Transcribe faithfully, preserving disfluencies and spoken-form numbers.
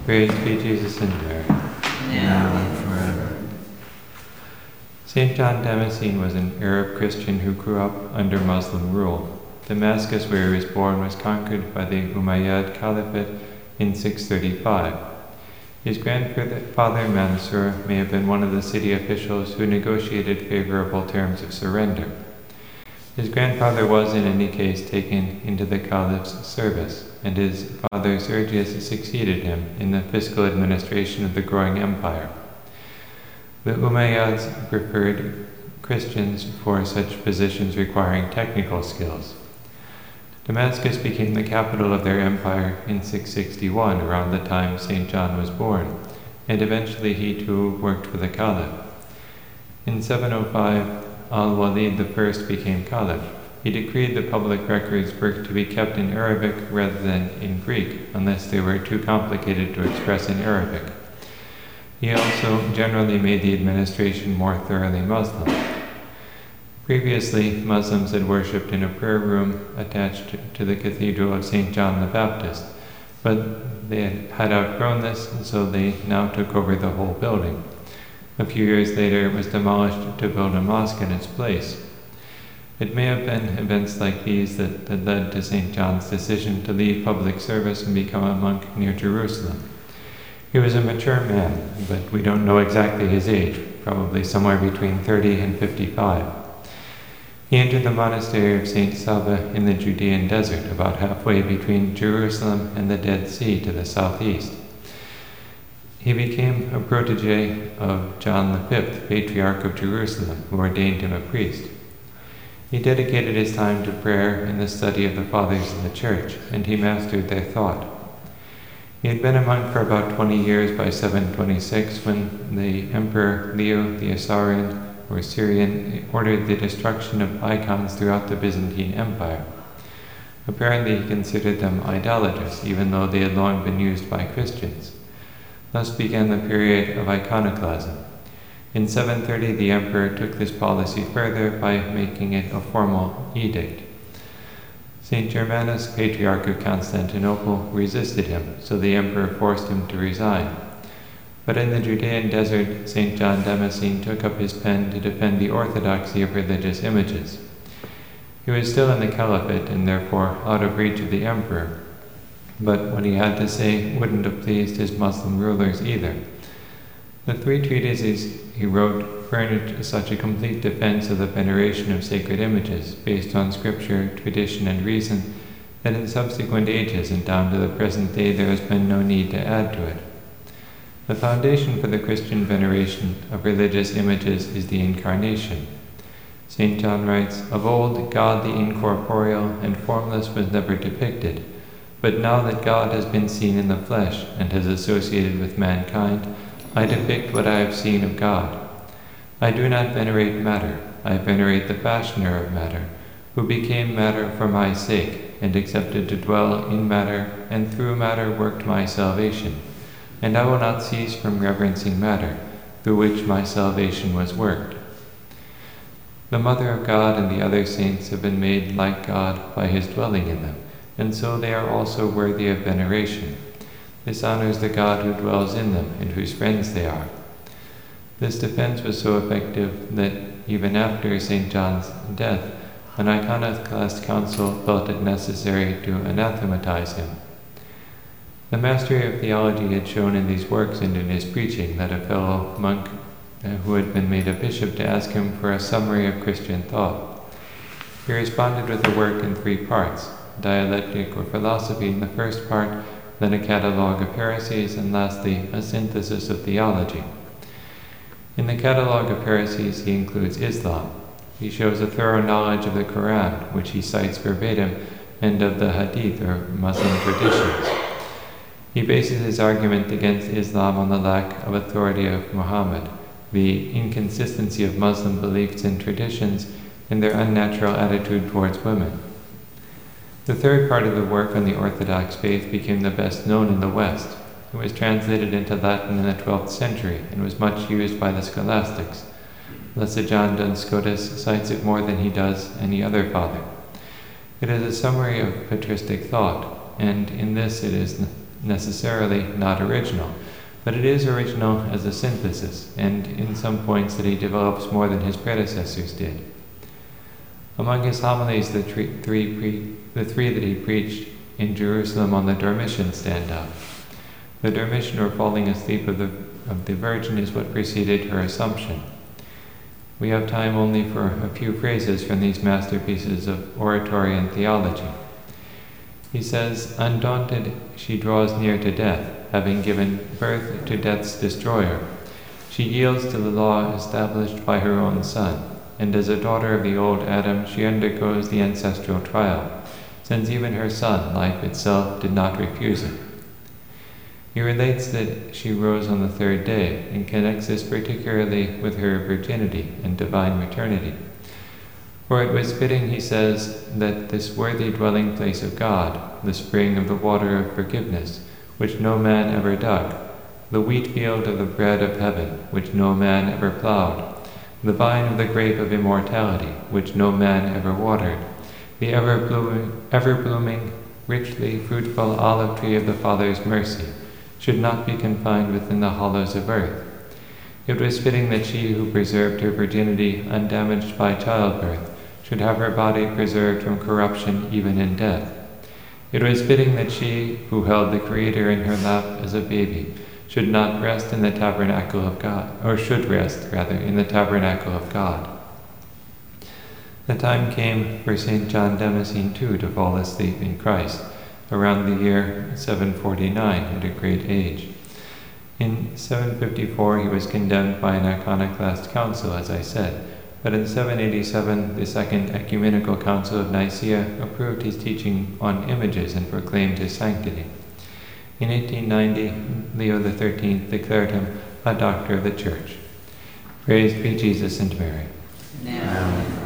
Praise be Jesus and Mary. Now and forever. Saint John Damascene was an Arab Christian who grew up under Muslim rule. Damascus, where he was born, was conquered by the Umayyad Caliphate in six thirty-five. His grandfather Mansur may have been one of the city officials who negotiated favorable terms of surrender. His grandfather was in any case taken into the Caliph's service, and his father Sergius succeeded him in the fiscal administration of the growing empire. The Umayyads preferred Christians for such positions requiring technical skills. Damascus became the capital of their empire in six sixty-one, around the time Saint John was born, and eventually he too worked for the Caliph. In seven oh five, Al-Walid the First became Caliph. He decreed the public records were to be kept in Arabic rather than in Greek, unless they were too complicated to express in Arabic. He also generally made the administration more thoroughly Muslim. Previously, Muslims had worshipped in a prayer room attached to the Cathedral of Saint John the Baptist, but they had outgrown this, and so they now took over the whole building. A few years later, it was demolished to build a mosque in its place. It may have been events like these that, that led to Saint John's decision to leave public service and become a monk near Jerusalem. He was a mature man, but we don't know exactly his age, probably somewhere between thirty and fifty-five. He entered the monastery of Saint Saba in the Judean desert, about halfway between Jerusalem and the Dead Sea to the southeast. He became a protege of John the Fifth, Patriarch of Jerusalem, who ordained him a priest. He dedicated his time to prayer and the study of the Fathers of the Church, and he mastered their thought. He had been a monk for about twenty years by seven twenty-six, when the Emperor Leo the Isaurian, or Syrian, ordered the destruction of icons throughout the Byzantine Empire. Apparently he considered them idolatrous, even though they had long been used by Christians. Thus began the period of iconoclasm. In seven thirty, the emperor took this policy further by making it a formal edict. Saint Germanus, Patriarch of Constantinople, resisted him, so the emperor forced him to resign. But in the Judean desert, Saint John Damascene took up his pen to defend the orthodoxy of religious images. He was still in the caliphate and therefore out of reach of the emperor, but what he had to say wouldn't have pleased his Muslim rulers either. The three treatises he wrote furnished such a complete defense of the veneration of sacred images, based on scripture, tradition, and reason, that in subsequent ages and down to the present day there has been no need to add to it. The foundation for the Christian veneration of religious images is the Incarnation. Saint John writes, "Of old, God the incorporeal and formless was never depicted, but now that God has been seen in the flesh and has associated with mankind, I depict what I have seen of God. I do not venerate matter, I venerate the fashioner of matter, who became matter for my sake, and accepted to dwell in matter, and through matter worked my salvation. And I will not cease from reverencing matter, through which my salvation was worked." The Mother of God and the other saints have been made like God by his dwelling in them, and so they are also worthy of veneration. This honors the God who dwells in them and whose friends they are. This defense was so effective that even after Saint John's death, an iconoclast council felt it necessary to anathematize him. The mastery of theology had shown in these works and in his preaching that a fellow monk who had been made a bishop to ask him for a summary of Christian thought. He responded with a work in three parts: dialectic or philosophy in the first part, then a catalogue of heresies, and lastly a synthesis of theology. In the catalogue of heresies he includes Islam. He shows a thorough knowledge of the Quran, which he cites verbatim, and of the Hadith or Muslim traditions. He bases his argument against Islam on the lack of authority of Muhammad, the inconsistency of Muslim beliefs and traditions, and their unnatural attitude towards women. The third part of the work on the Orthodox faith became the best known in the West. It was translated into Latin in the twelfth century and was much used by the scholastics. Blessed John Duns Scotus cites it more than he does any other father. It is a summary of patristic thought, and in this it is necessarily not original, but it is original as a synthesis, and in some points that he develops more than his predecessors did. Among his homilies, the three, three, pre, the three that he preached in Jerusalem on the Dormition stand out. The Dormition, or falling asleep of the, of the Virgin, is what preceded her Assumption. We have time only for a few phrases from these masterpieces of oratory and theology. He says, "Undaunted, she draws near to death, having given birth to death's destroyer. She yields to the law established by her own Son, and as a daughter of the old Adam, she undergoes the ancestral trial, since even her Son, life itself, did not refuse it." He relates that she rose on the third day, and connects this particularly with her virginity and divine maternity. For it was fitting, he says, that this worthy dwelling place of God, the spring of the water of forgiveness, which no man ever dug, the wheat field of the bread of heaven, which no man ever plowed, the vine of the grape of immortality, which no man ever watered, the ever-blooming, ever-blooming, richly fruitful olive tree of the Father's mercy, should not be confined within the hollows of earth. It was fitting that she who preserved her virginity undamaged by childbirth should have her body preserved from corruption even in death. It was fitting that she who held the Creator in her lap as a baby should not rest in the tabernacle of God, or should rest, rather, in the tabernacle of God. The time came for Saint John Damascene too to fall asleep in Christ, around the year seven forty-nine, at a great age. In seven fifty-four he was condemned by an iconoclast council, as I said, but in seven eighty-seven the Second Ecumenical Council of Nicaea approved his teaching on images and proclaimed his sanctity. In eighteen ninety, Leo the Thirteenth declared him a doctor of the Church. Praised be Jesus and Mary. Now